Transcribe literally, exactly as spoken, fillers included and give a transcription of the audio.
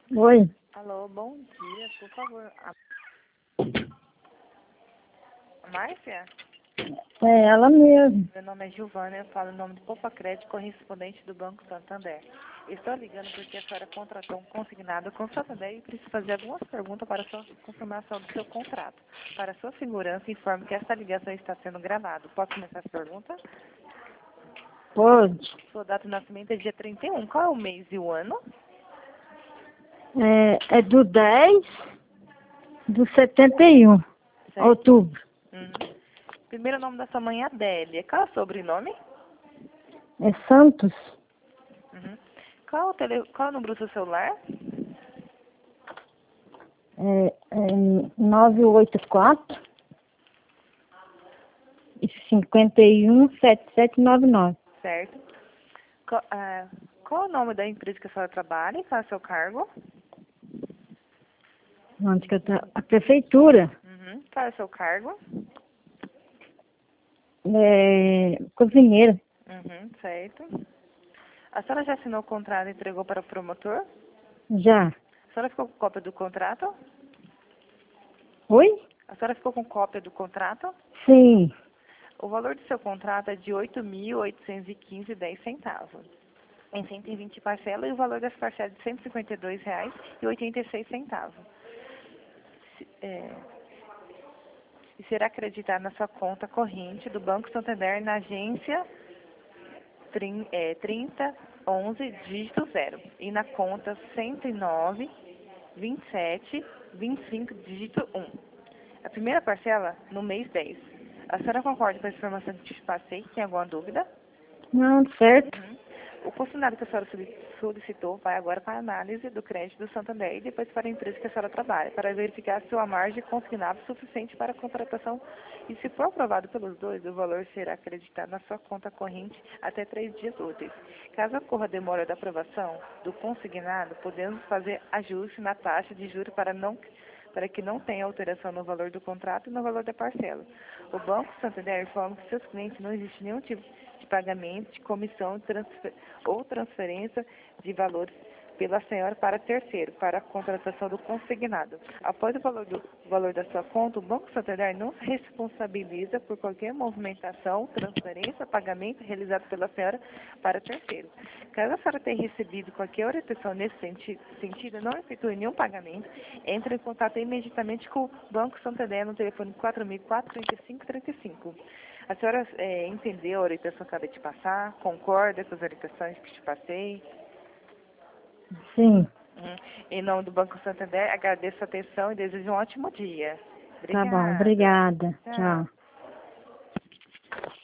Oi, Alô, bom dia, por favor. A a Márcia? é ela mesmo. Meu nome é Giovana, eu falo em nome do Poupa Crédito, correspondente do Banco Santander. Estou ligando porque a senhora contratou um consignado com o Santander e preciso fazer algumas perguntas para a sua confirmação do seu contrato. Para sua segurança, informe que esta ligação está sendo gravada. Posso começar as perguntas? Pode. Sua data de nascimento é dia trinta e um. Qual é o mês e o ano? É, é do dez do setenta e um, Certo. outubro. Uhum. Primeiro nome da sua mãe é Adélia. Qual é o sobrenome? É Santos. Uhum. Qual, é o tele... Qual é o número do seu celular? É, é nove oito quatro, cinco um, sete sete nove nove. Certo. Qual, ah, qual é o nome da empresa que a senhora trabalha? Qual é o seu cargo? Onde que eu tô? A prefeitura. Uhum. Qual é o seu cargo? É, cozinheira. Uhum. Certo. A senhora já assinou o contrato e entregou para o promotor? Já. A senhora ficou com cópia do contrato? Oi? A senhora ficou com cópia do contrato? Sim. O valor do seu contrato é de oito mil oitocentos e quinze e dez centavos. Em cento e vinte parcelas e o valor das parcelas é de cento e cinquenta e dois reais e oitenta e seis centavos. Se- é, e será acreditado na sua conta corrente do Banco Santander na agência trin- é, trinta, onze, dígito zero. E na conta cento e nove, vinte e sete, vinte e cinco, dígito um. A primeira parcela no mês dez. A senhora concorda com a informação que te passei? Tem alguma dúvida? Não, certo. Uhum. O funcionário que a senhora solic- solicitou vai agora para a análise do crédito do Santander e depois para a empresa que a senhora trabalha, para verificar se a margem consignável é suficiente para a contratação e, se for aprovado pelos dois, o valor será acreditado na sua conta corrente até três dias úteis. Caso ocorra demora da aprovação do consignado, podemos fazer ajuste na taxa de juros para não para que não tenha alteração no valor do contrato e no valor da parcela. O Banco Santander informa que seus clientes não existe nenhum tipo de pagamento, de comissão transfer, ou transferência de valores pela senhora para terceiro, para a contratação do consignado. Após o valor, do, o valor da sua conta, o Banco Santander não se responsabiliza por qualquer movimentação, transferência, pagamento realizado pela senhora para terceiro. Caso a senhora tenha recebido qualquer orientação nesse senti sentido, não efetue nenhum pagamento, entre em contato imediatamente com o Banco Santander no telefone quatro mil quatrocentos e trinta e cinco, trinta e cinco. A senhora é, entendeu a orientação que eu acabei de passar? Concorda com as orientações que te passei? Sim. Uhum. Em nome do Banco Santander, agradeço a atenção e desejo um ótimo dia. Tá bom. Obrigada. Obrigada. Tchau. Tchau.